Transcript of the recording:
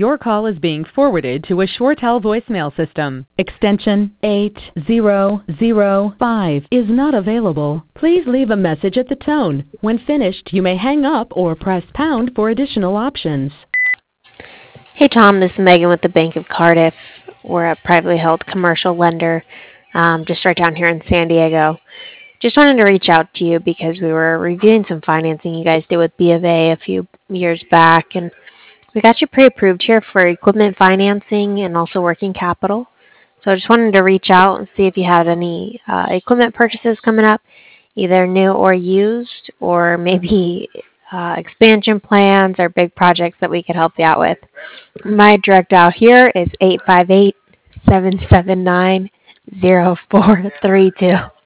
Your call is being forwarded to a ShoreTel voicemail system. Extension 8005 is not available. Please leave a message at the tone. When finished, you may hang up or press pound for additional options. Hey Tom, this is Megan with the Bank of Cardiff. We're a privately held commercial lender just right down here in San Diego. Just wanted to reach out to you because we were reviewing some financing you guys did with B of A a few years back, and we got you pre-approved here for equipment financing and also working capital. So I just wanted to reach out and see if you had any equipment purchases coming up, either new or used, or maybe expansion plans or big projects that we could help you out with. My direct dial here is 858-779-0432.